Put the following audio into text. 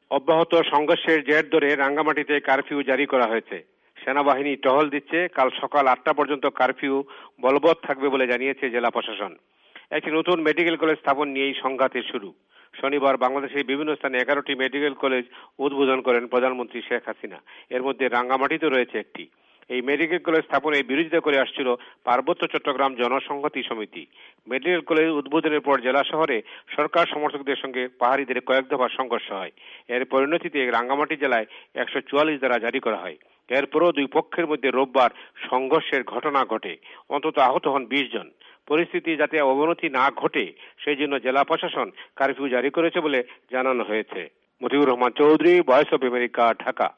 অব্যাহত সংঘর্ষের জের ধরে রাঙ্গামাটিতে কারফিউ জারি করা হয়েছে। সেনাবাহিনী টহল দিচ্ছে। কাল সকাল 8টা পর্যন্ত কারফিউ বলবৎ থাকবে বলে জানিয়েছে জেলা প্রশাসন। একটি নতুন মেডিকেল কলেজ স্থাপন নিয়েই সংঘাতের শুরু। শনিবার বাংলাদেশের বিভিন্ন স্থানে 11টি মেডিকেল কলেজ উদ্বোধন করেন প্রধানমন্ত্রী শেখ হাসিনা। এর মধ্যে রাঙ্গামাটিতে রয়েছে একটি। এই মেডিকেল কলেজ স্থাপনের বিরোধিতা করে আসছিল পার্বত্য চট্টগ্রাম জনসংহতি সমিতি। মেডিকেল কলেজ উদ্বোধনের পর জেলা শহরে সরকার সমর্থকদের সঙ্গে পাহাড়িদের কয়েক দফা সংঘর্ষ হয়। এর পরিণতিতে রাঙ্গামাটি জেলায় 144 ধারা জারি করা হয়। এরপরও দুই পক্ষের মধ্যে রোববার সংঘর্ষের ঘটনা ঘটে। অন্তত আহত হন 20 জন। পরিস্থিতি যাতে অবনতি না ঘটে সেই জন্য জেলা প্রশাসন কারফিউ জারি করেছে বলে জানানো হয়েছে। Motiur Rahman Chowdhury, voice of America, Dhaka.